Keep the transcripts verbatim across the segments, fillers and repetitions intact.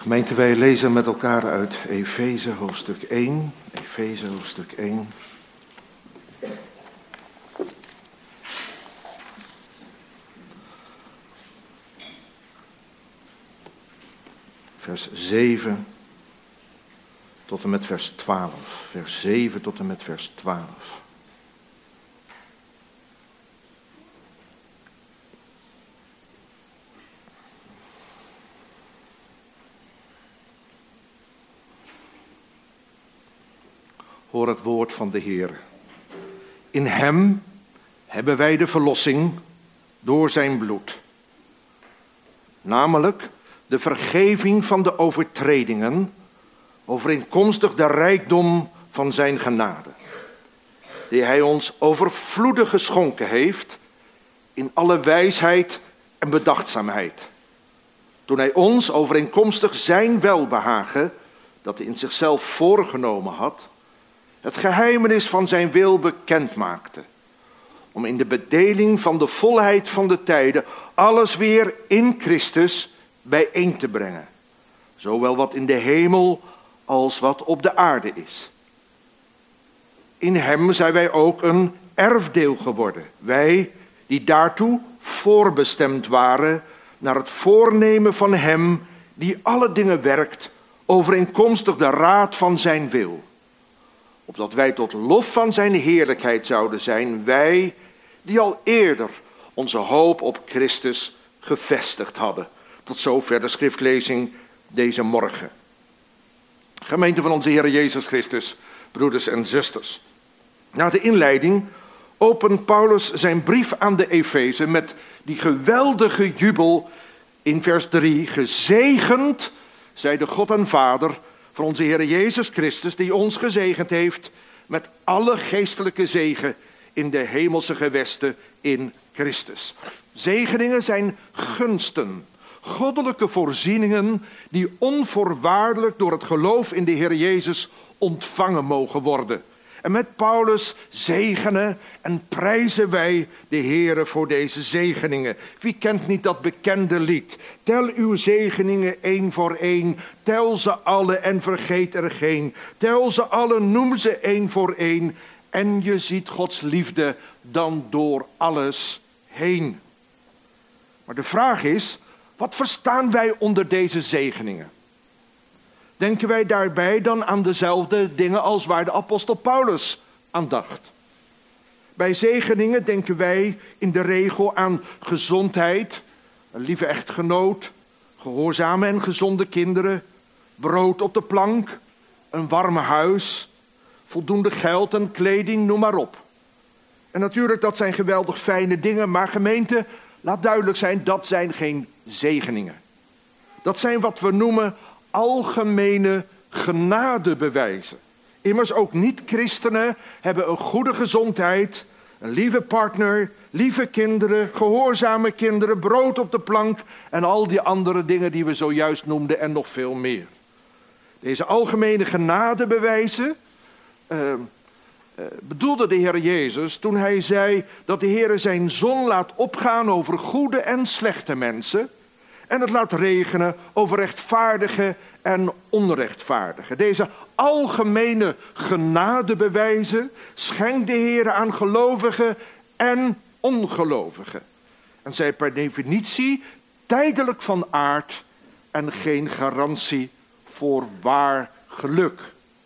Gemeente, wij lezen met elkaar uit Efeze hoofdstuk één. Efeze hoofdstuk één. Vers zeven tot en met vers twaalf. Vers zeven tot en met vers twaalf. Hoor het woord van de Heer. In hem hebben wij de verlossing door zijn bloed. Namelijk de vergeving van de overtredingen, overeenkomstig de rijkdom van zijn genade, die hij ons overvloedig geschonken heeft in alle wijsheid en bedachtzaamheid. Toen hij ons overeenkomstig zijn welbehagen, dat hij in zichzelf voorgenomen had, het geheimenis van zijn wil bekend maakte, om in de bedeling van de volheid van de tijden alles weer in Christus bijeen te brengen, zowel wat in de hemel als wat op de aarde is. In hem zijn wij ook een erfdeel geworden, wij die daartoe voorbestemd waren, naar het voornemen van hem die alle dingen werkt, overeenkomstig de raad van zijn wil, opdat wij tot lof van zijn heerlijkheid zouden zijn, wij die al eerder onze hoop op Christus gevestigd hadden. Tot zover de schriftlezing deze morgen. Gemeente van onze Heer Jezus Christus, broeders en zusters. Na de inleiding opent Paulus zijn brief aan de Efeze met die geweldige jubel in vers drie. Gezegend zij de God en Vader voor onze Heer Jezus Christus, die ons gezegend heeft met alle geestelijke zegen in de hemelse gewesten in Christus. Zegeningen zijn gunsten, goddelijke voorzieningen die onvoorwaardelijk door het geloof in de Heer Jezus ontvangen mogen worden. En met Paulus zegenen en prijzen wij de Heere voor deze zegeningen. Wie kent niet dat bekende lied? Tel uw zegeningen één voor één. Tel ze alle en vergeet er geen. Tel ze alle, noem ze één voor één. En je ziet Gods liefde dan door alles heen. Maar de vraag is, wat verstaan wij onder deze zegeningen? Denken wij daarbij dan aan dezelfde dingen als waar de apostel Paulus aan dacht? Bij zegeningen denken wij in de regel aan gezondheid, een lieve echtgenoot, gehoorzame en gezonde kinderen, brood op de plank, een warm huis, voldoende geld en kleding, noem maar op. En natuurlijk, dat zijn geweldig fijne dingen, maar gemeente, laat duidelijk zijn, dat zijn geen zegeningen. Dat zijn wat we noemen algemene genadebewijzen. Immers ook niet-christenen hebben een goede gezondheid, een lieve partner, lieve kinderen, gehoorzame kinderen, brood op de plank en al die andere dingen die we zojuist noemden en nog veel meer. Deze algemene genadebewijzen uh, uh, bedoelde de Heer Jezus toen hij zei dat de Heer zijn zon laat opgaan over goede en slechte mensen en het laat regenen over rechtvaardige en onrechtvaardige. Deze algemene genadebewijzen schenkt de Heer aan gelovigen en ongelovigen. En zij per definitie tijdelijk van aard en geen garantie voor waar geluk.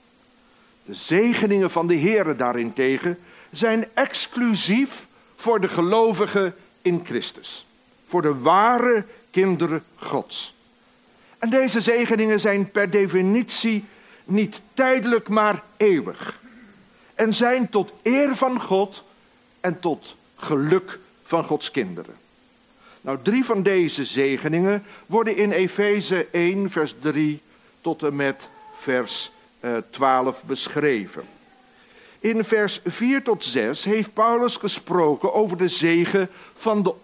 De zegeningen van de Heer daarentegen zijn exclusief voor de gelovigen in Christus. Voor de ware kinderen Gods. En deze zegeningen zijn per definitie niet tijdelijk, maar eeuwig. En zijn tot eer van God en tot geluk van Gods kinderen. Nou, drie van deze zegeningen worden in Efeze één, vers drie tot en met vers uh, twaalf beschreven. In vers vier tot zes heeft Paulus gesproken over de zegen van de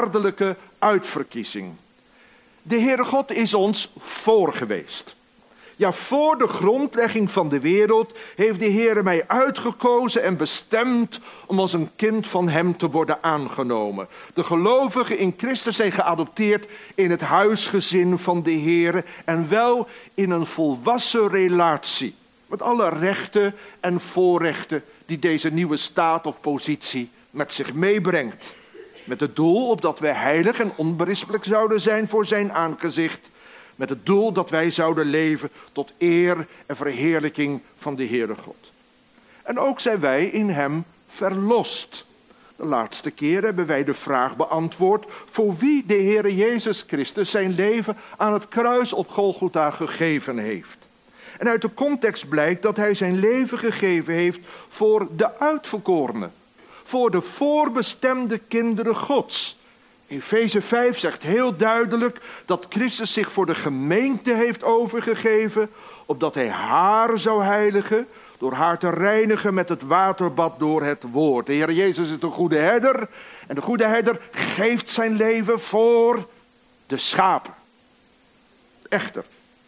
onvoorwaardelijke uitverkiezing. De Heere God is ons voor geweest. Ja, voor de grondlegging van de wereld heeft de Heer mij uitgekozen en bestemd om als een kind van hem te worden aangenomen. De gelovigen in Christus zijn geadopteerd in het huisgezin van de Heer en wel in een volwassen relatie. Met alle rechten en voorrechten die deze nieuwe staat of positie met zich meebrengt. Met het doel opdat wij heilig en onberispelijk zouden zijn voor zijn aangezicht. Met het doel dat wij zouden leven tot eer en verheerlijking van de Heere God. En ook zijn wij in hem verlost. De laatste keer hebben wij de vraag beantwoord voor wie de Heere Jezus Christus zijn leven aan het kruis op Golgotha gegeven heeft. En uit de context blijkt dat hij zijn leven gegeven heeft voor de uitverkorenen. Voor de voorbestemde kinderen Gods. Efeze vijf zegt heel duidelijk dat Christus zich voor de gemeente heeft overgegeven, opdat hij haar zou heiligen, door haar te reinigen met het waterbad door het woord. De Heer Jezus is de goede herder en de goede herder geeft zijn leven voor de schapen. Echter,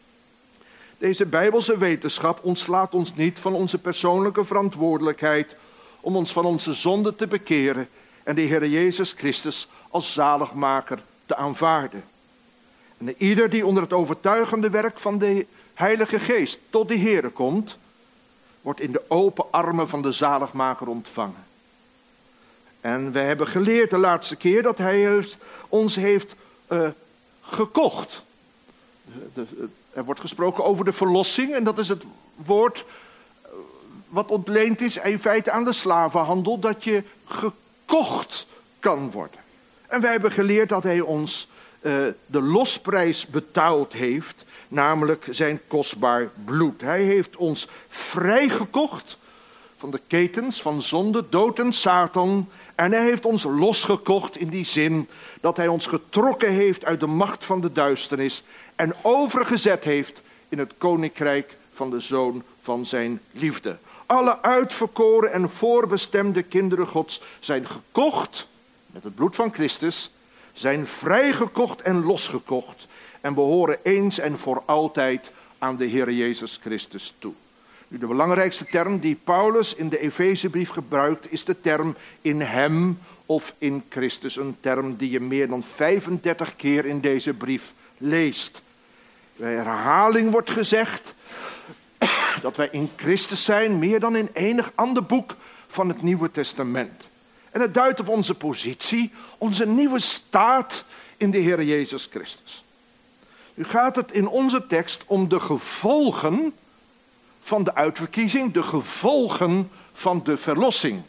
deze Bijbelse wetenschap ontslaat ons niet van onze persoonlijke verantwoordelijkheid om ons van onze zonde te bekeren en de Heer Jezus Christus als zaligmaker te aanvaarden. En ieder die onder het overtuigende werk van de Heilige Geest tot de Heere komt, wordt in de open armen van de zaligmaker ontvangen. En we hebben geleerd de laatste keer dat hij heeft, ons heeft uh, gekocht. De, de, er wordt gesproken over de verlossing en dat is het woord wat ontleend is in feite aan de slavenhandel, dat je gekocht kan worden. En wij hebben geleerd dat hij ons uh, de losprijs betaald heeft, namelijk zijn kostbaar bloed. Hij heeft ons vrijgekocht van de ketens van zonde, dood en Satan. En hij heeft ons losgekocht in die zin dat hij ons getrokken heeft uit de macht van de duisternis en overgezet heeft in het koninkrijk van de Zoon van zijn liefde. Alle uitverkoren en voorbestemde kinderen Gods zijn gekocht met het bloed van Christus, zijn vrijgekocht en losgekocht en behoren eens en voor altijd aan de Heer Jezus Christus toe. Nu, de belangrijkste term die Paulus in de Efezebrief gebruikt is de term in hem of in Christus. Een term die je meer dan vijfendertig keer in deze brief leest. Bij herhaling wordt gezegd dat wij in Christus zijn, meer dan in enig ander boek van het Nieuwe Testament. En het duidt op onze positie, onze nieuwe staat in de Heer Jezus Christus. Nu gaat het in onze tekst om de gevolgen van de uitverkiezing, de gevolgen van de verlossing.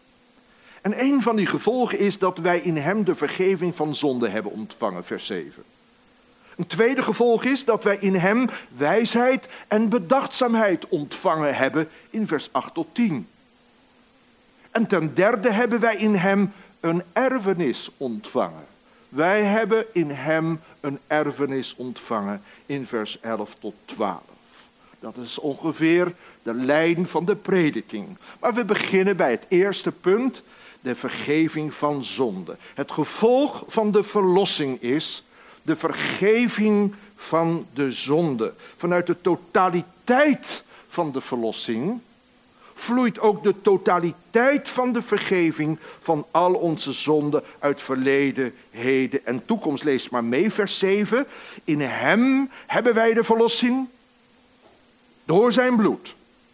En een van die gevolgen is dat wij in hem de vergeving van zonde hebben ontvangen, vers zeven. Een tweede gevolg is dat wij in hem wijsheid en bedachtzaamheid ontvangen hebben in vers acht tot tien. En ten derde hebben wij in hem een erfenis ontvangen. Wij hebben in hem een erfenis ontvangen in vers elf tot twaalf. Dat is ongeveer de lijn van de prediking. Maar we beginnen bij het eerste punt, de vergeving van zonde. Het gevolg van de verlossing is de vergeving van de zonde. Vanuit de totaliteit van de verlossing vloeit ook de totaliteit van de vergeving van al onze zonden uit verleden, heden en toekomst. Lees maar mee, vers zeven. In hem hebben wij de verlossing door zijn bloed.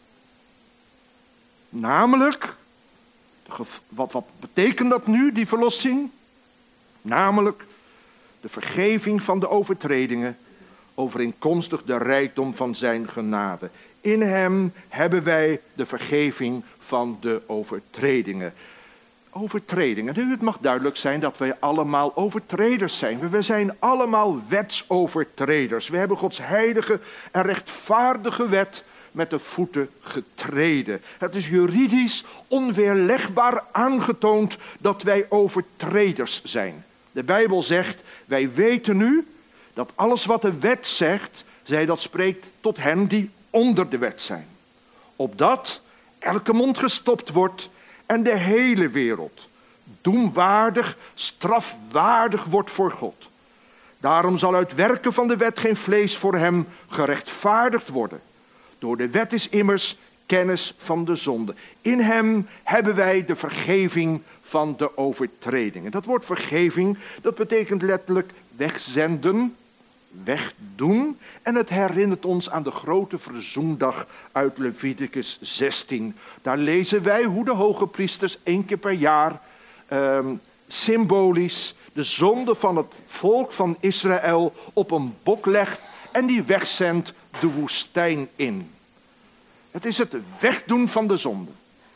Namelijk, wat, wat betekent dat nu, die verlossing? Namelijk de vergeving van de overtredingen, overeenkomstig de rijkdom van zijn genade. In hem hebben wij de vergeving van de overtredingen. Overtredingen. Nu, het mag duidelijk zijn dat wij allemaal overtreders zijn. We zijn allemaal wetsovertreders. We hebben Gods heilige en rechtvaardige wet met de voeten getreden. Het is juridisch onweerlegbaar aangetoond dat wij overtreders zijn. De Bijbel zegt, wij weten nu dat alles wat de wet zegt, zij dat spreekt tot hen die onder de wet zijn. Opdat elke mond gestopt wordt en de hele wereld doemwaardig, strafwaardig wordt voor God. Daarom zal uit werken van de wet geen vlees voor hem gerechtvaardigd worden. Door de wet is immers kennis van de zonde. In hem hebben wij de vergeving van de overtredingen. Dat woord vergeving, dat betekent letterlijk wegzenden, wegdoen. En het herinnert ons aan de grote verzoendag uit Leviticus zestien. Daar lezen wij hoe de hoge priesters één keer per jaar eh, symbolisch de zonde van het volk van Israël op een bok legt en die wegzendt de woestijn in. Het is het wegdoen van de zonde.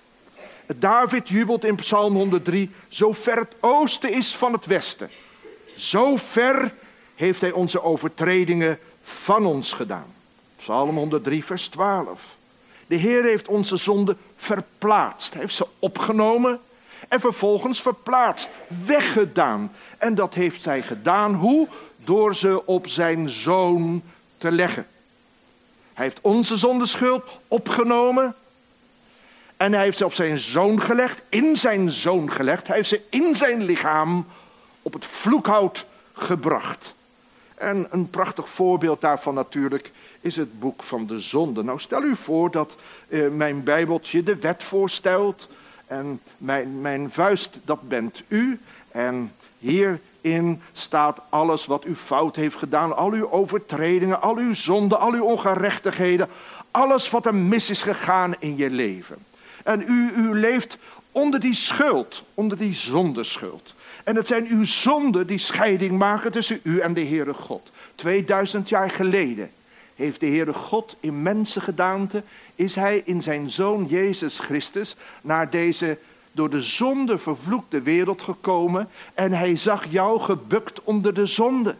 David jubelt in Psalm honderddrie, zo ver het oosten is van het westen. Zo ver heeft hij onze overtredingen van ons gedaan. Psalm honderddrie vers twaalf. De Heer heeft onze zonde verplaatst. Hij heeft ze opgenomen en vervolgens verplaatst, weggedaan. En dat heeft hij gedaan, hoe? Door ze op zijn zoon te leggen. Hij heeft onze zondeschuld opgenomen. En hij heeft ze op zijn zoon gelegd, in zijn zoon gelegd. Hij heeft ze in zijn lichaam op het vloekhout gebracht. En een prachtig voorbeeld daarvan natuurlijk is het boek van de zonde. Nou, stel u voor dat uh, mijn bijbeltje de wet voorstelt. En mijn, mijn vuist, dat bent u. En hierin staat alles wat u fout heeft gedaan. Al uw overtredingen, al uw zonden, al uw ongerechtigheden. Alles wat er mis is gegaan in je leven. En u, u leeft onder die schuld, onder die zondeschuld. En het zijn uw zonden die scheiding maken tussen u en de Heere God. Tweeduizend jaar geleden heeft de Heere God in mensengedaante, is hij in zijn Zoon Jezus Christus naar deze door de zonde vervloekte wereld gekomen. En hij zag jou gebukt onder de zonde.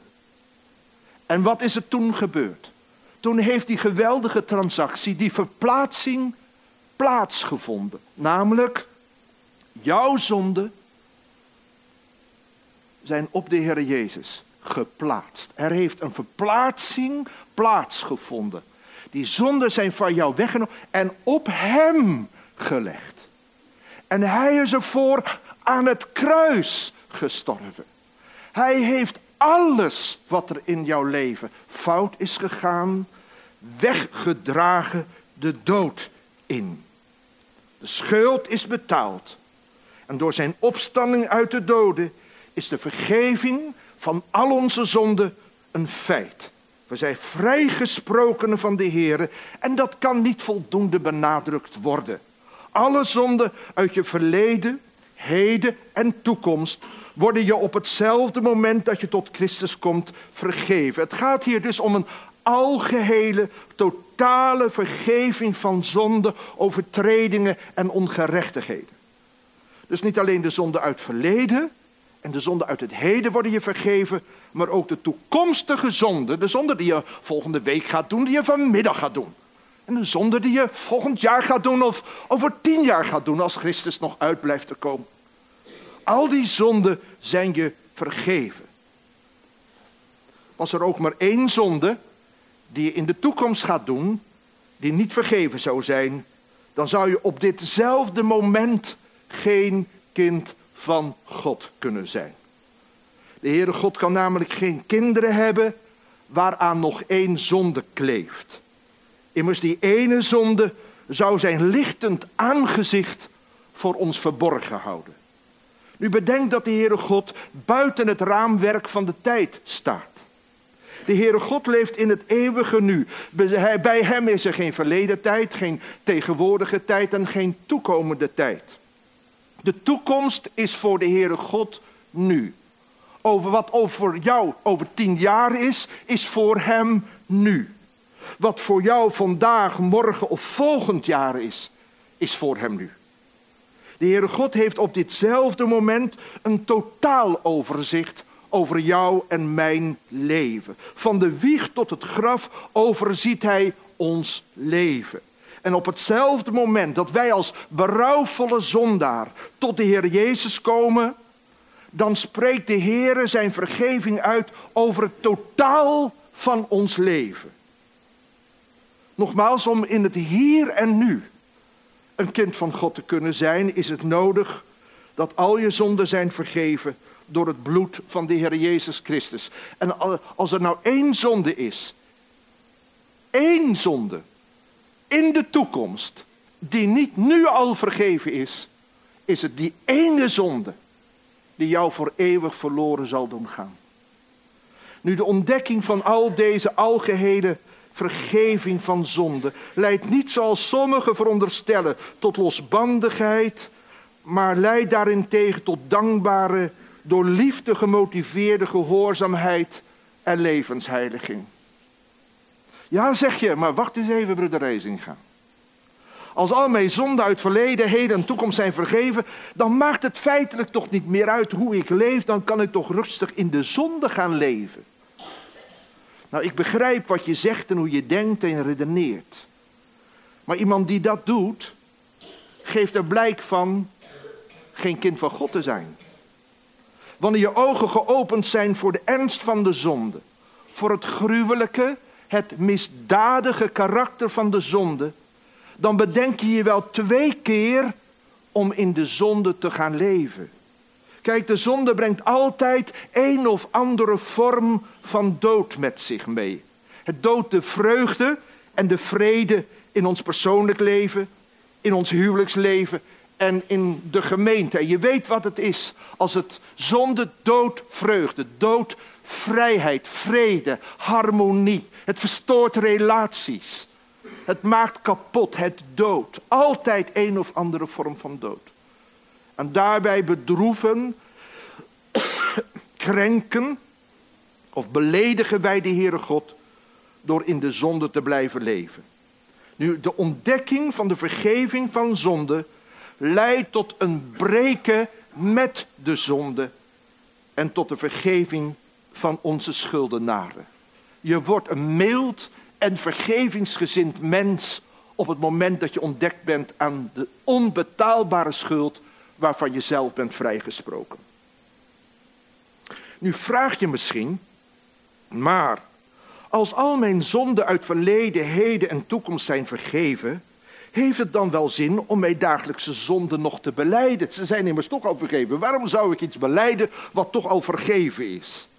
En wat is er toen gebeurd? Toen heeft die geweldige transactie, die verplaatsing, plaatsgevonden. Namelijk, jouw zonden zijn op de Heer Jezus geplaatst. Er heeft een verplaatsing plaatsgevonden. Die zonden zijn van jou weggenomen en op hem gelegd. En hij is ervoor aan het kruis gestorven. Hij heeft alles wat er in jouw leven fout is gegaan, weggedragen de dood in. De schuld is betaald. En door zijn opstanding uit de doden is de vergeving van al onze zonden een feit. We zijn vrijgesprokenen van de Heer en dat kan niet voldoende benadrukt worden. Alle zonden uit je verleden, heden en toekomst worden je op hetzelfde moment dat je tot Christus komt vergeven. Het gaat hier dus om een algehele, totale vergeving van zonden, overtredingen en ongerechtigheden. Dus niet alleen de zonden uit het verleden en de zonden uit het heden worden je vergeven, maar ook de toekomstige zonden, de zonden die je volgende week gaat doen, die je vanmiddag gaat doen. En de zonden die je volgend jaar gaat doen of over tien jaar gaat doen als Christus nog uit blijft te komen. Al die zonden zijn je vergeven. Was er ook maar één zonde die je in de toekomst gaat doen, die niet vergeven zou zijn, dan zou je op ditzelfde moment geen kind van God kunnen zijn. De Heere God kan namelijk geen kinderen hebben waaraan nog één zonde kleeft. Immers die ene zonde zou zijn lichtend aangezicht voor ons verborgen houden. Nu bedenk dat de Heere God buiten het raamwerk van de tijd staat. De Heere God leeft in het eeuwige nu. Bij hem is er geen verleden tijd, geen tegenwoordige tijd en geen toekomende tijd. De toekomst is voor de Heere God nu. Over wat over jou over tien jaar is, is voor hem nu. Wat voor jou vandaag, morgen of volgend jaar is, is voor hem nu. De Heere God heeft op ditzelfde moment een totaaloverzicht over jou en mijn leven. Van de wieg tot het graf overziet hij ons leven. En op hetzelfde moment dat wij als berouwvolle zondaar tot de Heer Jezus komen, dan spreekt de Heere zijn vergeving uit over het totaal van ons leven. Nogmaals, om in het hier en nu een kind van God te kunnen zijn, is het nodig dat al je zonden zijn vergeven door het bloed van de Heer Jezus Christus. En als er nou één zonde is, één zonde in de toekomst, die niet nu al vergeven is, is het die ene zonde die jou voor eeuwig verloren zal doen gaan. Nu, de ontdekking van al deze algehele vergeving van zonde leidt niet, zoals sommigen veronderstellen, tot losbandigheid, maar leidt daarentegen tot dankbare, door liefde gemotiveerde gehoorzaamheid en levensheiliging. Ja, zeg je, maar wacht eens even, broeder Reizinga. Als al mijn zonden uit verleden, heden en toekomst zijn vergeven, dan maakt het feitelijk toch niet meer uit hoe ik leef. Dan kan ik toch rustig in de zonde gaan leven. Nou, ik begrijp wat je zegt en hoe je denkt en redeneert. Maar iemand die dat doet, geeft er blijk van geen kind van God te zijn. Wanneer je ogen geopend zijn voor de ernst van de zonde, voor het gruwelijke, het misdadige karakter van de zonde, dan bedenk je je wel twee keer om in de zonde te gaan leven. Kijk, de zonde brengt altijd een of andere vorm van dood met zich mee. Het doodt de vreugde en de vrede in ons persoonlijk leven, in ons huwelijksleven en in de gemeente. En je weet wat het is als het zonde doodt vreugde, doodt vrijheid, vrede, harmonie. Het verstoort relaties. Het maakt kapot, het dood. Altijd een of andere vorm van dood. En daarbij bedroeven, krenken of beledigen wij de Heere God door in de zonde te blijven leven. Nu, de ontdekking van de vergeving van zonde leidt tot een breken met de zonde en tot de vergeving van onze schuldenaren. Je wordt een mild en vergevingsgezind mens op het moment dat je ontdekt bent aan de onbetaalbare schuld waarvan je zelf bent vrijgesproken. Nu vraag je misschien, maar als al mijn zonden uit verleden, heden en toekomst zijn vergeven, heeft het dan wel zin om mijn dagelijkse zonden nog te belijden? Ze zijn immers toch al vergeven. Waarom zou ik iets belijden wat toch al vergeven is?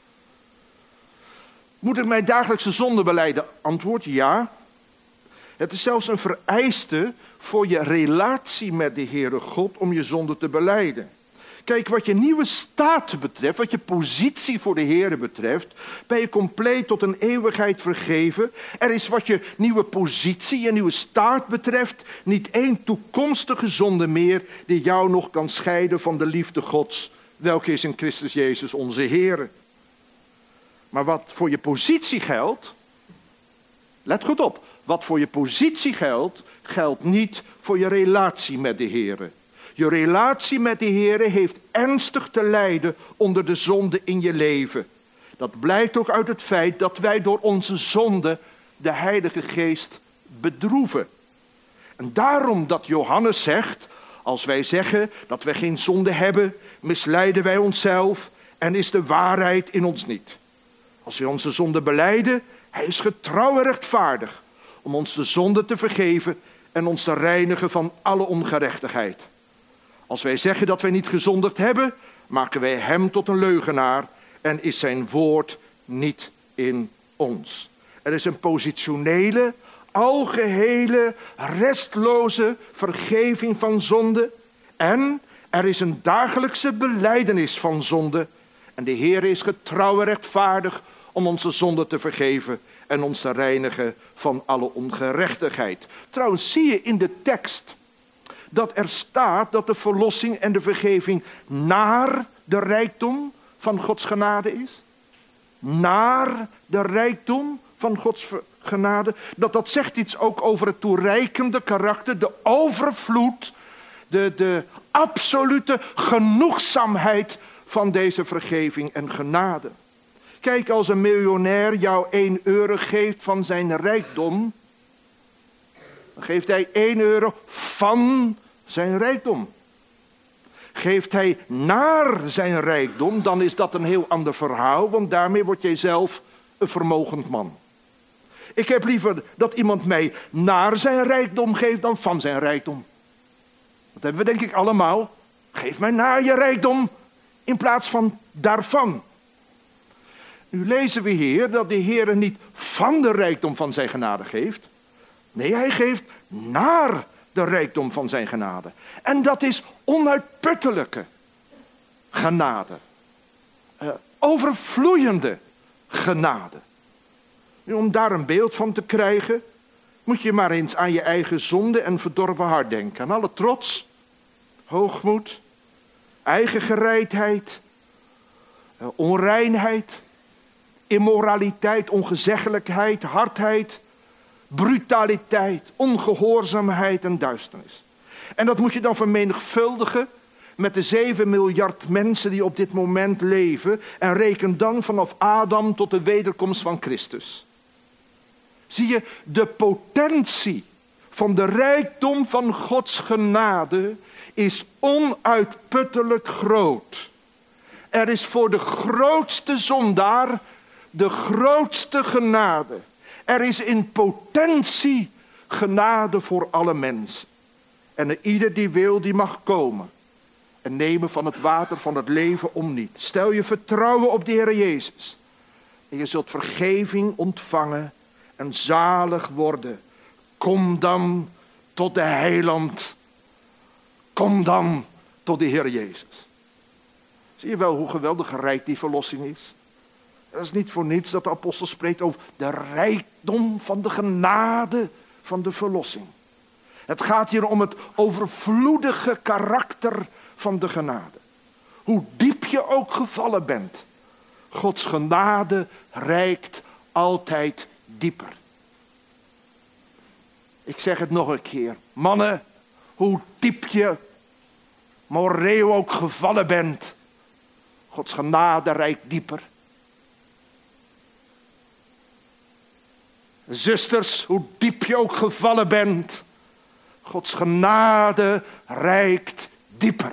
Moet ik mijn dagelijkse zonde belijden? Antwoord ja. Het is zelfs een vereiste voor je relatie met de Heere God om je zonde te belijden. Kijk, wat je nieuwe staat betreft, wat je positie voor de Heere betreft, ben je compleet tot een eeuwigheid vergeven. Er is wat je nieuwe positie, je nieuwe staat betreft, niet één toekomstige zonde meer die jou nog kan scheiden van de liefde Gods, welke is in Christus Jezus onze Heere. Maar wat voor je positie geldt, let goed op, wat voor je positie geldt, geldt niet voor je relatie met de Heere. Je relatie met de Heere heeft ernstig te lijden onder de zonde in je leven. Dat blijkt ook uit het feit dat wij door onze zonde de Heilige Geest bedroeven. En daarom dat Johannes zegt, als wij zeggen dat wij geen zonde hebben, misleiden wij onszelf en is de waarheid in ons niet. Als wij onze zonde belijden, hij is getrouw en rechtvaardig om ons de zonde te vergeven en ons te reinigen van alle ongerechtigheid. Als wij zeggen dat wij niet gezondigd hebben, maken wij hem tot een leugenaar en is zijn woord niet in ons. Er is een positionele, algehele, restloze vergeving van zonde en er is een dagelijkse belijdenis van zonde. En de Heer is getrouw en rechtvaardig om onze zonde te vergeven en ons te reinigen van alle ongerechtigheid. Trouwens zie je in de tekst dat er staat dat de verlossing en de vergeving naar de rijkdom van Gods genade is. Naar de rijkdom van Gods genade. Dat dat zegt iets ook over het toereikende karakter, de overvloed, de, de absolute genoegzaamheid van deze vergeving en genade. Kijk, als een miljonair jou één euro geeft van zijn rijkdom, dan geeft hij één euro van zijn rijkdom. Geeft hij naar zijn rijkdom, dan is dat een heel ander verhaal, want daarmee word jij zelf een vermogend man. Ik heb liever dat iemand mij naar zijn rijkdom geeft dan van zijn rijkdom. Dat hebben we denk ik allemaal. Geef mij naar je rijkdom. in plaats van daarvan. Nu lezen we hier dat de Heer niet van de rijkdom van zijn genade geeft. Nee, hij geeft naar de rijkdom van zijn genade. En dat is onuitputtelijke genade. Uh, overvloeiende genade. Nu, om daar een beeld van te krijgen, moet je maar eens aan je eigen zonde en verdorven hart denken. Aan alle trots, hoogmoed, eigen gereidheid, uh, onreinheid, immoraliteit, ongezeggelijkheid, hardheid, brutaliteit, ongehoorzaamheid en duisternis. En dat moet je dan vermenigvuldigen met de zeven miljard mensen die op dit moment leven. En reken dan vanaf Adam tot de wederkomst van Christus. Zie je, de potentie van de rijkdom van Gods genade is onuitputtelijk groot. Er is voor de grootste zondaar de grootste genade. Er is in potentie genade voor alle mensen. En ieder die wil, die mag komen. En nemen van het water van het leven om niet. Stel je vertrouwen op de Heer Jezus. En je zult vergeving ontvangen en zalig worden. Kom dan tot de heiland. Kom dan tot de Heer Jezus. Zie je wel hoe geweldig rijk die verlossing is? Het is niet voor niets dat de apostel spreekt over de rijkdom van de genade van de verlossing. Het gaat hier om het overvloedige karakter van de genade. Hoe diep je ook gevallen bent, Gods genade reikt altijd dieper. Ik zeg het nog een keer. Mannen, hoe diep je moreel ook gevallen bent, Gods genade reikt dieper. Zusters, hoe diep je ook gevallen bent, Gods genade reikt dieper.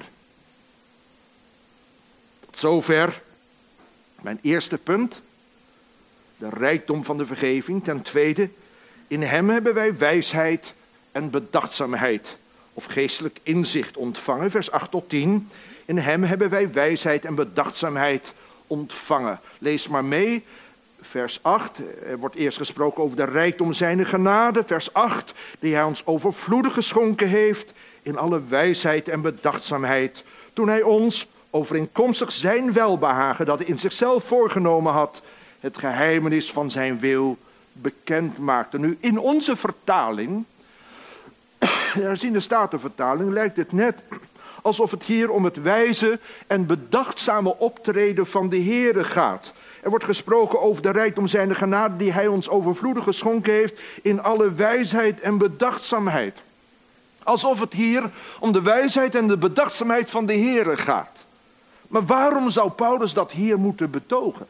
Tot zover mijn eerste punt. De rijkdom van de vergeving. Ten tweede, in hem hebben wij wijsheid en bedachtzaamheid of geestelijk inzicht ontvangen. Vers acht tot tien. In hem hebben wij wijsheid en bedachtzaamheid ontvangen. Lees maar mee. Vers acht, er wordt eerst gesproken over de rijkdom zijner genade. Vers acht, die hij ons overvloedig geschonken heeft in alle wijsheid en bedachtzaamheid. Toen hij ons overeenkomstig zijn welbehagen dat hij in zichzelf voorgenomen had, het geheimenis van zijn wil bekend maakte. Nu, in onze vertaling, in de Statenvertaling, lijkt het net alsof het hier om het wijze en bedachtzame optreden van de Heere gaat. Er wordt gesproken over de rijkdom zijner genade die hij ons overvloedig geschonken heeft in alle wijsheid en bedachtzaamheid. Alsof het hier om de wijsheid en de bedachtzaamheid van de Heere gaat. Maar waarom zou Paulus dat hier moeten betogen?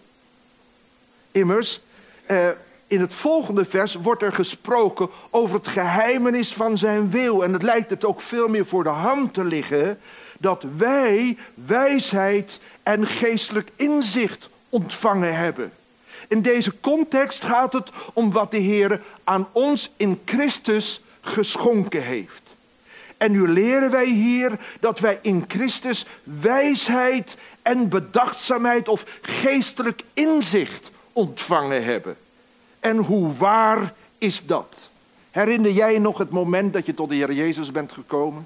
Immers, eh, in het volgende vers wordt er gesproken over het geheimenis van zijn wil. En het lijkt het ook veel meer voor de hand te liggen dat wij wijsheid en geestelijk inzicht ontvangen hebben. In deze context gaat het om wat de Heer aan ons in Christus geschonken heeft. En nu leren wij hier dat wij in Christus wijsheid en bedachtzaamheid of geestelijk inzicht ontvangen hebben. En hoe waar is dat? Herinner jij nog het moment dat je tot de Heer Jezus bent gekomen?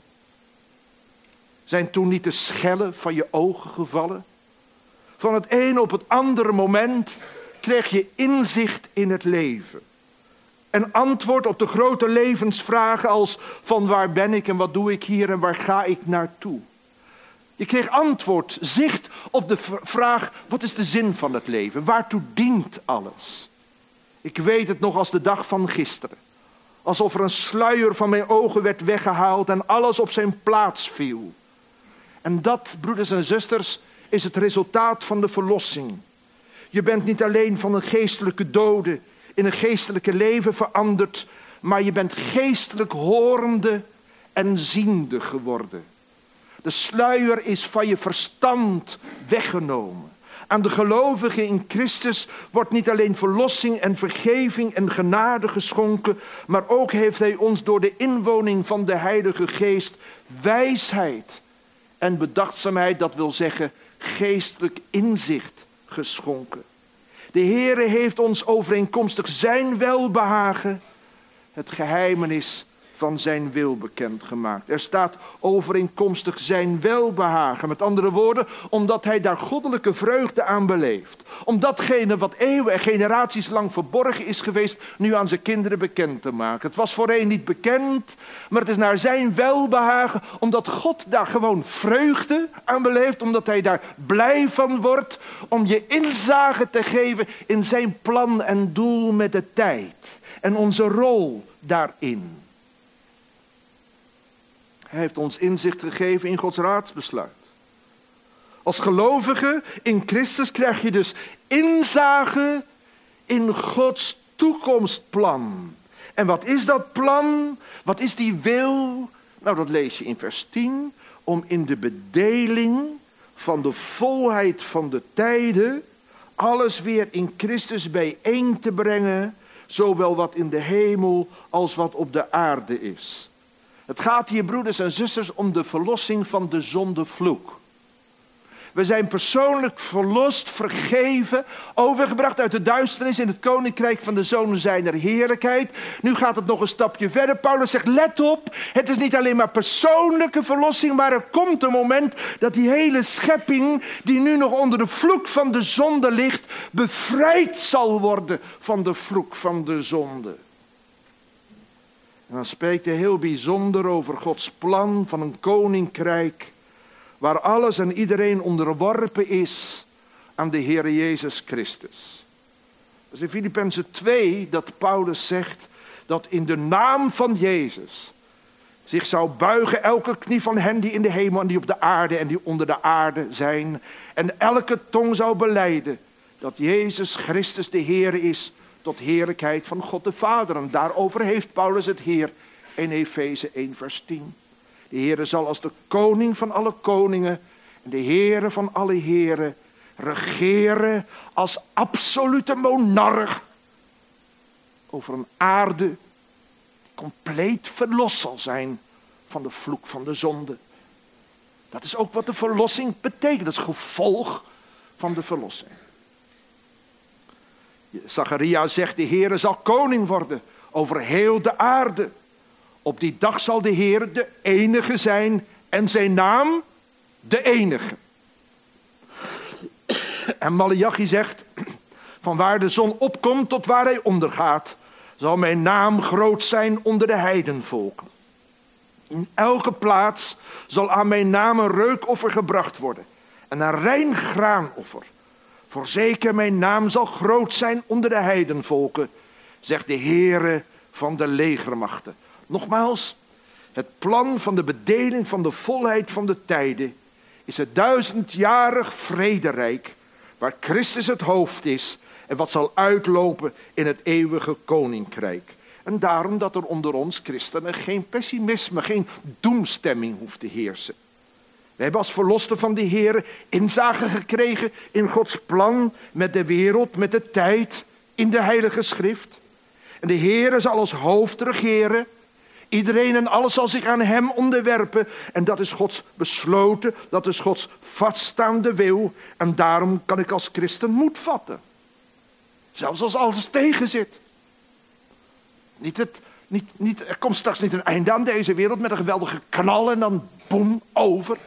Zijn toen niet de schellen van je ogen gevallen? Van het een op het andere moment kreeg je inzicht in het leven. Een antwoord op de grote levensvragen als van waar ben ik en wat doe ik hier en waar ga ik naartoe. Je kreeg antwoord, zicht op de vraag, wat is de zin van het leven? Waartoe dient alles? Ik weet het nog als de dag van gisteren. Alsof er een sluier van mijn ogen werd weggehaald en alles op zijn plaats viel. En dat, broeders en zusters, is het resultaat van de verlossing. Je bent niet alleen van een geestelijke dode in een geestelijke leven veranderd, maar je bent geestelijk horende en ziende geworden. De sluier is van je verstand weggenomen. Aan de gelovigen in Christus wordt niet alleen verlossing en vergeving en genade geschonken, maar ook heeft hij ons door de inwoning van de Heilige Geest wijsheid en bedachtzaamheid, dat wil zeggen geestelijk inzicht geschonken. De Heere heeft ons overeenkomstig zijn welbehagen het geheimenis van zijn wil bekendgemaakt. Er staat overeenkomstig zijn welbehagen. Met andere woorden, omdat hij daar goddelijke vreugde aan beleeft. Om datgene wat eeuwen en generaties lang verborgen is geweest, nu aan zijn kinderen bekend te maken. Het was voorheen niet bekend, maar het is naar zijn welbehagen, omdat God daar gewoon vreugde aan beleeft, omdat hij daar blij van wordt, om je inzage te geven in zijn plan en doel met de tijd. En onze rol daarin. Hij heeft ons inzicht gegeven in Gods raadsbesluit. Als gelovige in Christus krijg je dus inzage in Gods toekomstplan. En wat is dat plan? Wat is die wil? Nou, dat lees je in vers tien. Om in de bedeling van de volheid van de tijden alles weer in Christus bijeen te brengen, zowel wat in de hemel als wat op de aarde is. Het gaat hier, broeders en zusters, om de verlossing van de zondevloek. We zijn persoonlijk verlost, vergeven, overgebracht uit de duisternis in het koninkrijk van de Zoon zijner heerlijkheid. Nu gaat het nog een stapje verder. Paulus zegt, let op, het is niet alleen maar persoonlijke verlossing, maar er komt een moment dat die hele schepping, die nu nog onder de vloek van de zonde ligt, bevrijd zal worden van de vloek van de zonde. En dan spreekt hij heel bijzonder over Gods plan van een koninkrijk, waar alles en iedereen onderworpen is aan de Heer Jezus Christus. Dat is in Filippenzen twee dat Paulus zegt dat in de naam van Jezus zich zou buigen elke knie van hen die in de hemel en die op de aarde en die onder de aarde zijn. En elke tong zou belijden dat Jezus Christus de Heer is, tot heerlijkheid van God de Vader. En daarover heeft Paulus het hier in Efeze één vers tien. De Heere zal als de koning van alle koningen en de Heere van alle heren regeren als absolute monarch over een aarde die compleet verlost zal zijn van de vloek van de zonde. Dat is ook wat de verlossing betekent. Dat is gevolg van de verlossing. Zacharia zegt, de Heere zal koning worden over heel de aarde. Op die dag zal de Heer de enige zijn en zijn naam de enige. En Maleachi zegt, van waar de zon opkomt tot waar hij ondergaat, zal mijn naam groot zijn onder de heidenvolken. In elke plaats zal aan mijn naam een reukoffer gebracht worden en een rein graanoffer. Voorzeker mijn naam zal groot zijn onder de heidenvolken, zegt de Heere van de legermachten. Nogmaals, het plan van de bedeling van de volheid van de tijden is het duizendjarig vrederijk waar Christus het hoofd is en wat zal uitlopen in het eeuwige koninkrijk. En daarom dat er onder ons christenen geen pessimisme, geen doemstemming hoeft te heersen. We hebben als verlosten van de Heer inzage gekregen in Gods plan met de wereld, met de tijd, in de Heilige Schrift. En de Heer zal als hoofd regeren. Iedereen en alles zal zich aan hem onderwerpen. En dat is Gods besloten, dat is Gods vaststaande wil. En daarom kan ik als christen moed vatten. Zelfs als alles tegen zit. Niet het, niet, niet, er komt straks niet een einde aan deze wereld met een geweldige knal en dan boem, over.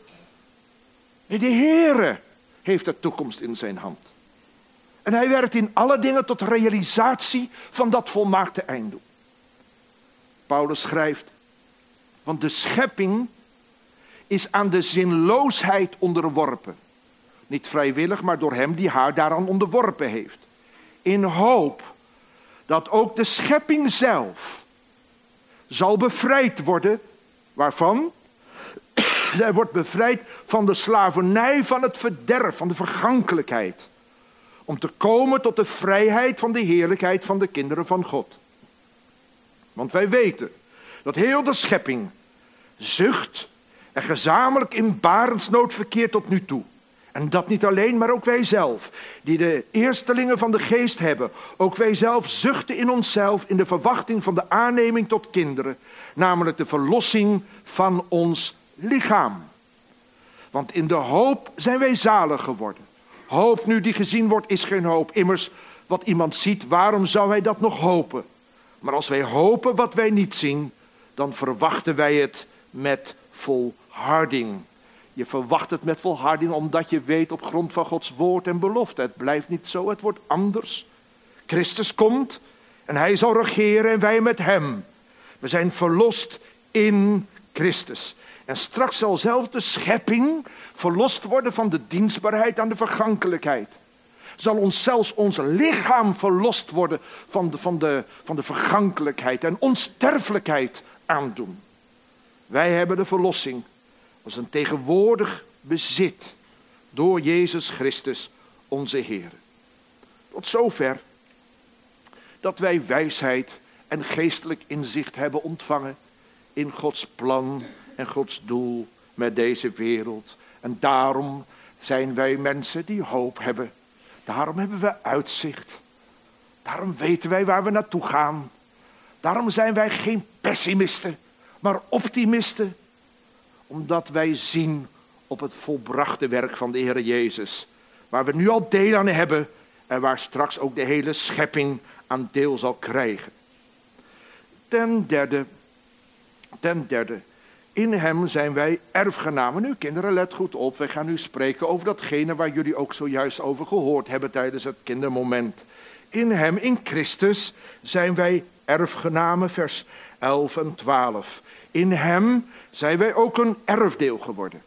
Nee, de Heere heeft de toekomst in zijn hand. En hij werkt in alle dingen tot realisatie van dat volmaakte einddoel. Paulus schrijft, want de schepping is aan de zinloosheid onderworpen. Niet vrijwillig, maar door hem die haar daaraan onderworpen heeft. In hoop dat ook de schepping zelf zal bevrijd worden. Waarvan? Zij wordt bevrijd van de slavernij van het verderf, van de vergankelijkheid. Om te komen tot de vrijheid van de heerlijkheid van de kinderen van God. Want wij weten dat heel de schepping zucht en gezamenlijk in barensnood verkeert tot nu toe. En dat niet alleen, maar ook wij zelf, die de eerstelingen van de geest hebben. Ook wij zelf zuchten in onszelf in de verwachting van de aanneming tot kinderen. Namelijk de verlossing van ons lichaam. Want in de hoop zijn wij zalig geworden. Hoop nu die gezien wordt is geen hoop. Immers, wat iemand ziet, waarom zou hij dat nog hopen? Maar als wij hopen wat wij niet zien, dan verwachten wij het met volharding. Je verwacht het met volharding omdat je weet op grond van Gods woord en belofte. Het blijft niet zo, het wordt anders. Christus komt en hij zal regeren en wij met hem. We zijn verlost in Christus. En straks zal zelfs de schepping verlost worden van de dienstbaarheid aan de vergankelijkheid. Zal ons zelfs ons lichaam verlost worden van de, van de, van de vergankelijkheid en onsterfelijkheid aandoen. Wij hebben de verlossing als een tegenwoordig bezit door Jezus Christus onze Heer. Tot zover dat wij wijsheid en geestelijk inzicht hebben ontvangen in Gods plan en Gods doel met deze wereld. En daarom zijn wij mensen die hoop hebben. Daarom hebben we uitzicht. Daarom weten wij waar we naartoe gaan. Daarom zijn wij geen pessimisten, maar optimisten. Omdat wij zien op het volbrachte werk van de Heer Jezus. Waar we nu al deel aan hebben en waar straks ook de hele schepping aan deel zal krijgen. Ten derde, ten derde, in hem zijn wij erfgenamen. Nu kinderen, let goed op, wij gaan nu spreken over datgene waar jullie ook zojuist over gehoord hebben tijdens het kindermoment. In hem, in Christus, zijn wij erfgenamen, vers elf en twaalf. In hem zijn wij ook een erfdeel geworden.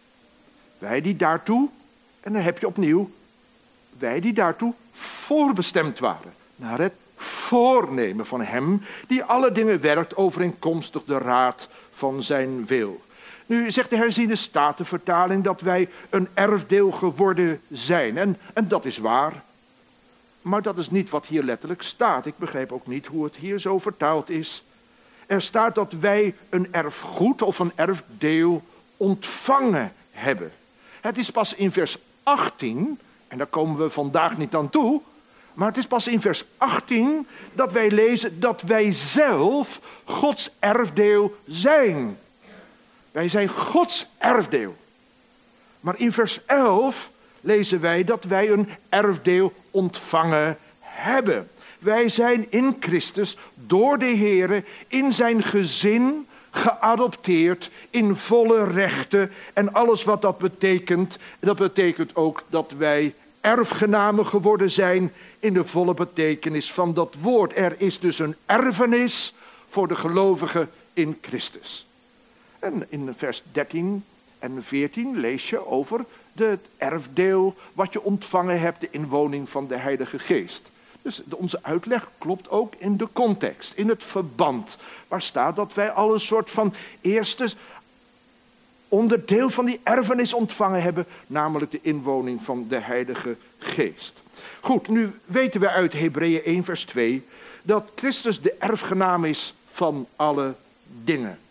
Wij die daartoe, en dan heb je opnieuw, wij die daartoe voorbestemd waren. Naar het voornemen van hem die alle dingen werkt overeenkomstig de raad van zijn wil. Nu zegt de herziene statenvertaling dat wij een erfdeel geworden zijn. En, en dat is waar. Maar dat is niet wat hier letterlijk staat. Ik begrijp ook niet hoe het hier zo vertaald is. Er staat dat wij een erfgoed of een erfdeel ontvangen hebben. Het is pas in vers achttien, en daar komen we vandaag niet aan toe, maar het is pas in vers achttien dat wij lezen dat wij zelf Gods erfdeel zijn. Wij zijn Gods erfdeel. Maar in vers elf lezen wij dat wij een erfdeel ontvangen hebben. Wij zijn in Christus door de Heere in zijn gezin geadopteerd in volle rechten en alles wat dat betekent. Dat betekent ook dat wij erfgenamen geworden zijn in de volle betekenis van dat woord. Er is dus een erfenis voor de gelovigen in Christus. En in vers dertien en veertien lees je over het erfdeel wat je ontvangen hebt, de inwoning van de Heilige Geest. Dus onze uitleg klopt ook in de context, in het verband. Waar staat dat wij al een soort van eerste onderdeel van die erfenis ontvangen hebben, namelijk de inwoning van de Heilige Geest. Goed, nu weten we uit Hebreeën één vers twee dat Christus de erfgenaam is van alle dingen.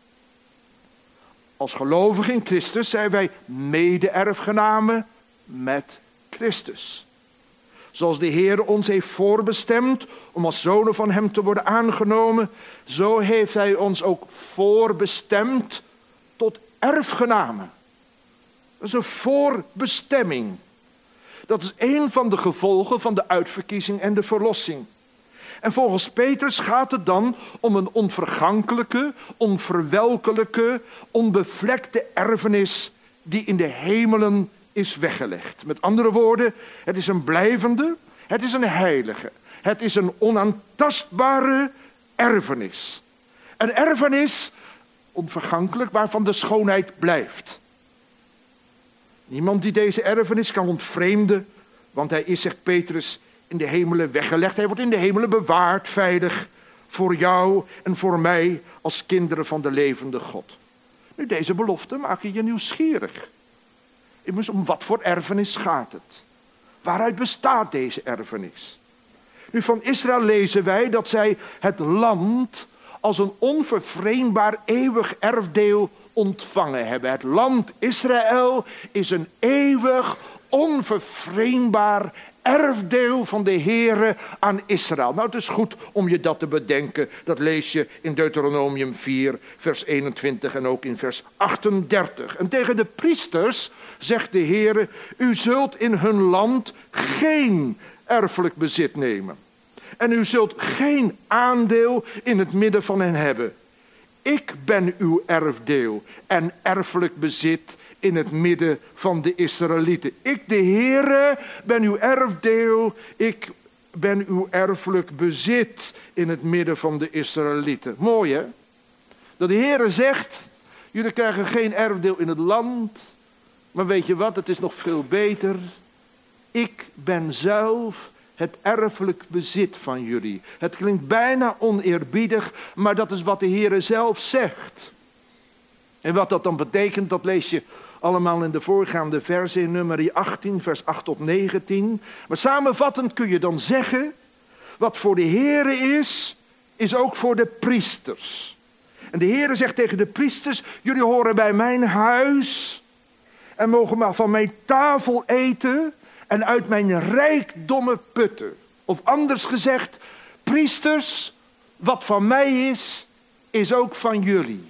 Als gelovigen in Christus zijn wij mede-erfgenamen met Christus. Zoals de Heer ons heeft voorbestemd om als zonen van hem te worden aangenomen, zo heeft hij ons ook voorbestemd tot erfgenamen. Dat is een voorbestemming. Dat is een van de gevolgen van de uitverkiezing en de verlossing. En volgens Petrus gaat het dan om een onvergankelijke, onverwelkelijke, onbevlekte erfenis die in de hemelen is weggelegd. Met andere woorden, het is een blijvende, het is een heilige, het is een onaantastbare erfenis. Een erfenis, onvergankelijk, waarvan de schoonheid blijft. Niemand die deze erfenis kan ontvreemden, want hij is, zegt Petrus, in de hemelen weggelegd. Hij wordt in de hemelen bewaard, veilig, voor jou en voor mij als kinderen van de levende God. Nu, deze belofte maken je nieuwsgierig. Immers, om wat voor erfenis gaat het? Waaruit bestaat deze erfenis? Nu, van Israël lezen wij dat zij het land als een onvervreemdbaar eeuwig erfdeel ontvangen hebben. Het land Israël is een eeuwig, onvervreemdbaar erfdeel van de Heere aan Israël. Nou, het is goed om je dat te bedenken. Dat lees je in Deuteronomium vier, vers eenentwintig en ook in vers achtendertig. En tegen de priesters zegt de Heere: u zult in hun land geen erfelijk bezit nemen. En u zult geen aandeel in het midden van hen hebben. Ik ben uw erfdeel en erfelijk bezit in het midden van de Israëlieten. Ik, de Heere, ben uw erfdeel. Ik ben uw erfelijk bezit in het midden van de Israëlieten. Mooi, hè? Dat de Heere zegt: jullie krijgen geen erfdeel in het land. Maar weet je wat? Het is nog veel beter. Ik ben zelf het erfelijk bezit van jullie. Het klinkt bijna oneerbiedig, maar dat is wat de Heere zelf zegt. En wat dat dan betekent, dat lees je allemaal in de voorgaande versen in nummer achttien, vers acht tot negentien. Maar samenvattend kun je dan zeggen: wat voor de Heere is, is ook voor de priesters. En de Heere zegt tegen de priesters: jullie horen bij mijn huis en mogen maar van mijn tafel eten en uit mijn rijkdommen putten. Of anders gezegd, priesters, wat van mij is, is ook van jullie.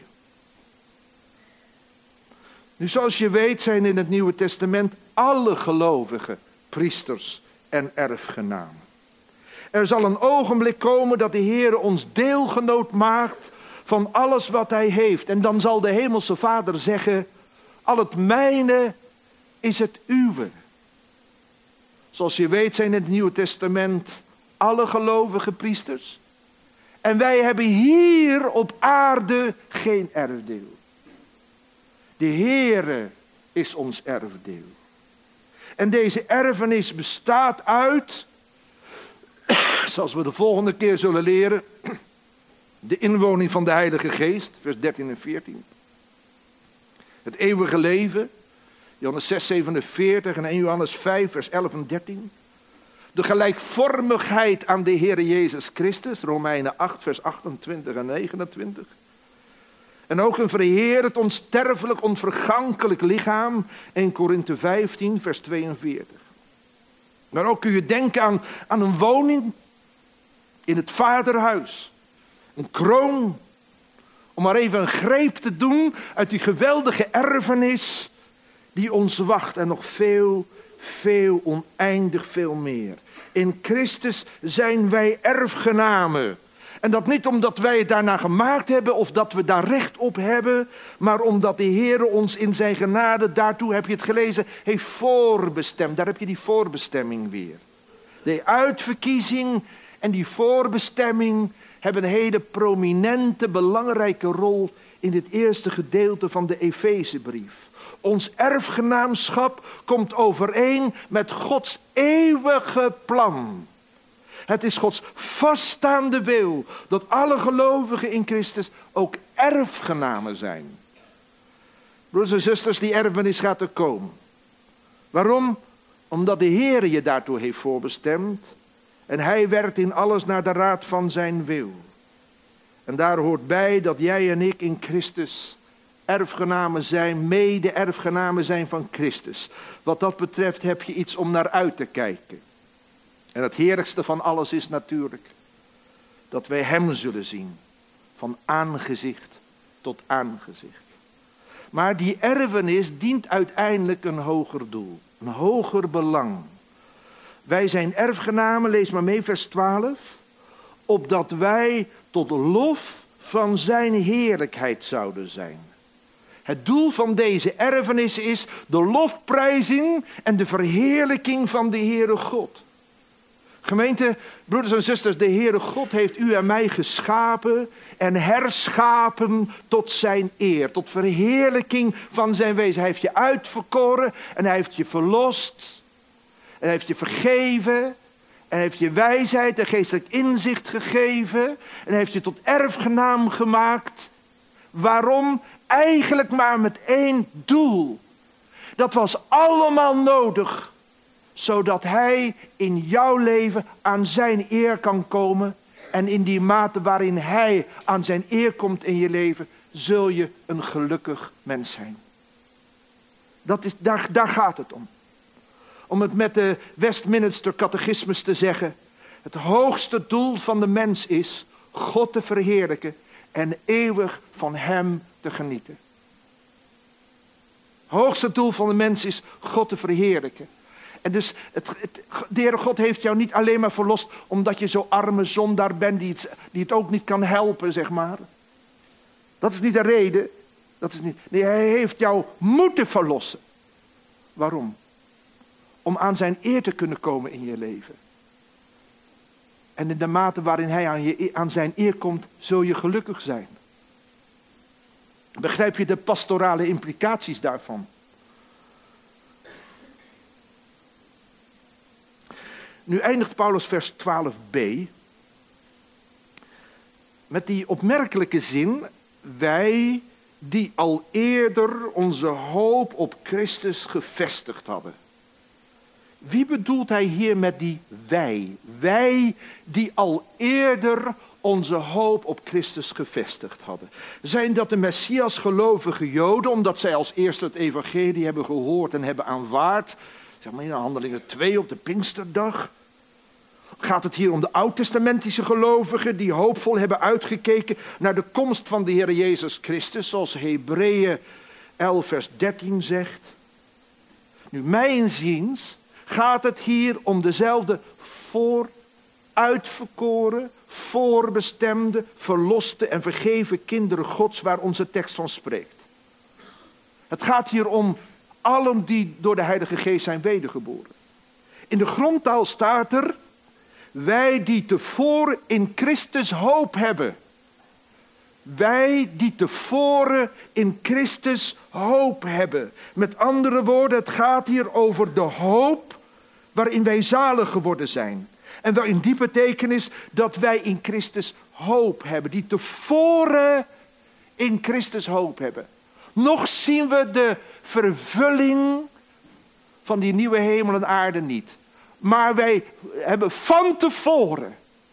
Nu, zoals je weet, zijn in het Nieuwe Testament alle gelovigen priesters en erfgenamen. Er zal een ogenblik komen dat de Heer ons deelgenoot maakt van alles wat hij heeft. En dan zal de Hemelse Vader zeggen: al het mijne is het uwe. Zoals je weet zijn in het Nieuwe Testament alle gelovige priesters. En wij hebben hier op aarde geen erfdeel. De Heere is ons erfdeel. En deze erfenis bestaat uit, zoals we de volgende keer zullen leren, de inwoning van de Heilige Geest, vers dertien en veertien. Het eeuwige leven, Johannes zes, zevenenveertig en Eerste Johannes vijf, vers elf en dertien. De gelijkvormigheid aan de Heere Jezus Christus, Romeinen acht, vers achtentwintig en negenentwintig. En ook een verheerend, onsterfelijk, onvergankelijk lichaam, Eerste Korinthe vijftien, vers tweeënveertig. Maar ook kun je denken aan, aan een woning in het vaderhuis. Een kroon, om maar even een greep te doen uit die geweldige erfenis die ons wacht. En nog veel, veel, oneindig veel meer. In Christus zijn wij erfgenamen. En dat niet omdat wij het daarna gemaakt hebben of dat we daar recht op hebben, maar omdat de Heer ons in zijn genade, daartoe heb je het gelezen, heeft voorbestemd. Daar heb je die voorbestemming weer. De uitverkiezing en die voorbestemming hebben een hele prominente, belangrijke rol in dit eerste gedeelte van de Efezebrief. Ons erfgenaamschap komt overeen met Gods eeuwige plan. Het is Gods vaststaande wil dat alle gelovigen in Christus ook erfgenamen zijn. Broeders en zusters, die erfenis gaat er komen. Waarom? Omdat de Heer je daartoe heeft voorbestemd. En hij werkt in alles naar de raad van zijn wil. En daar hoort bij dat jij en ik in Christus erfgenamen zijn, mede-erfgenamen zijn van Christus. Wat dat betreft heb je iets om naar uit te kijken. En het heerlijkste van alles is natuurlijk dat wij hem zullen zien. Van aangezicht tot aangezicht. Maar die erfenis dient uiteindelijk een hoger doel. Een hoger belang. Wij zijn erfgenamen, lees maar mee vers twaalf. Opdat wij tot lof van zijn heerlijkheid zouden zijn. Het doel van deze erfenis is de lofprijzing en de verheerlijking van de Heere God. Gemeente, broeders en zusters, de Heere God heeft u en mij geschapen en herschapen tot zijn eer, tot verheerlijking van zijn wezen. Hij heeft je uitverkoren en hij heeft je verlost en hij heeft je vergeven en hij heeft je wijsheid en geestelijk inzicht gegeven en hij heeft je tot erfgenaam gemaakt. Waarom? Eigenlijk maar met één doel. Dat was allemaal nodig, zodat hij in jouw leven aan zijn eer kan komen. En in die mate waarin hij aan zijn eer komt in je leven, zul je een gelukkig mens zijn. Dat is, daar, daar gaat het om. Om het met de Westminster Catechismus te zeggen. Het hoogste doel van de mens is God te verheerlijken en eeuwig van hem te genieten. Het hoogste doel van de mens is God te verheerlijken. En dus het, het, de Heere God heeft jou niet alleen maar verlost omdat je zo arme zondaar bent die het, die het ook niet kan helpen, zeg maar. Dat is niet de reden. Dat is niet, nee, hij heeft jou moeten verlossen. Waarom? Om aan zijn eer te kunnen komen in je leven. En in de mate waarin hij aan, je, aan zijn eer komt, zul je gelukkig zijn. Begrijp je de pastorale implicaties daarvan? Nu eindigt Paulus vers twaalf b met die opmerkelijke zin: wij die al eerder onze hoop op Christus gevestigd hadden. Wie bedoelt hij hier met die wij? Wij die al eerder onze hoop op Christus gevestigd hadden. Zijn dat de Messias gelovige Joden, omdat zij als eerste het evangelie hebben gehoord en hebben aanvaard? Zeg maar in Handelingen twee op de Pinksterdag. Gaat het hier om de oud-testamentische gelovigen die hoopvol hebben uitgekeken naar de komst van de Heer Jezus Christus, zoals Hebreeën elf vers dertien zegt? Nu, mijnziens gaat het hier om dezelfde vooruitverkoren, voorbestemde, verloste en vergeven kinderen Gods waar onze tekst van spreekt. Het gaat hier om allen die door de Heilige Geest zijn wedergeboren. In de grondtaal staat er: wij die tevoren in Christus hoop hebben. Wij die tevoren in Christus hoop hebben. Met andere woorden, het gaat hier over de hoop waarin wij zalig geworden zijn. En waarin die betekenis dat wij in Christus hoop hebben. Die tevoren in Christus hoop hebben. Nog zien we de vervulling van die nieuwe hemel en aarde niet. Maar wij hebben van tevoren,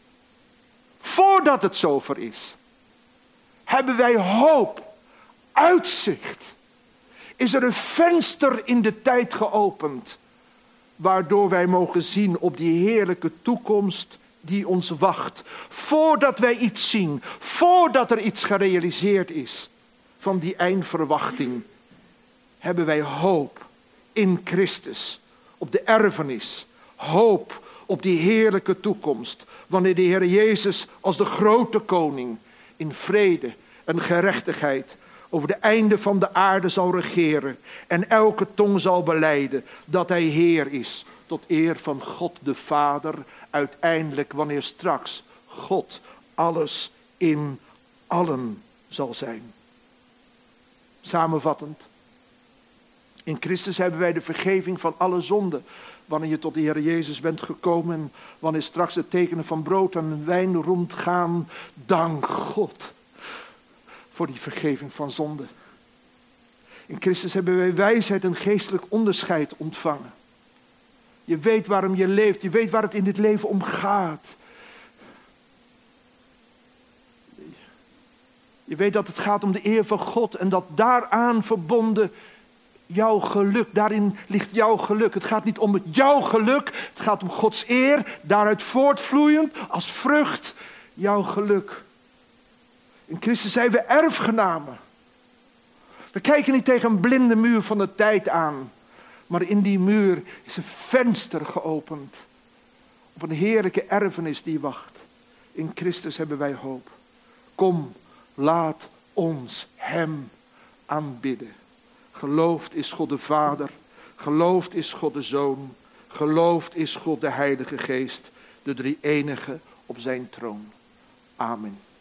voordat het zover is, hebben wij hoop, uitzicht. Is er een venster in de tijd geopend, waardoor wij mogen zien op die heerlijke toekomst die ons wacht. Voordat wij iets zien, voordat er iets gerealiseerd is van die eindverwachting, hebben wij hoop in Christus, op de erfenis. Hoop op die heerlijke toekomst, wanneer de Heer Jezus als de grote koning in vrede en gerechtigheid over de einde van de aarde zal regeren en elke tong zal belijden dat hij Heer is, tot eer van God de Vader, uiteindelijk wanneer straks God alles in allen zal zijn. Samenvattend, in Christus hebben wij de vergeving van alle zonden. Wanneer je tot de Heer Jezus bent gekomen en wanneer straks de tekenen van brood en wijn rondgaan, dank God voor die vergeving van zonde. In Christus hebben wij wijsheid en geestelijk onderscheid ontvangen. Je weet waarom je leeft, je weet waar het in dit leven om gaat. Je weet dat het gaat om de eer van God en dat daaraan verbonden jouw geluk, daarin ligt jouw geluk. Het gaat niet om het jouw geluk, het gaat om Gods eer, daaruit voortvloeiend als vrucht jouw geluk. In Christus zijn we erfgenamen. We kijken niet tegen een blinde muur van de tijd aan, maar in die muur is een venster geopend op een heerlijke erfenis die wacht. In Christus hebben wij hoop. Kom, laat ons hem aanbidden. Geloofd is God de Vader, geloofd is God de Zoon, geloofd is God de Heilige Geest, de drie enige op zijn troon. Amen.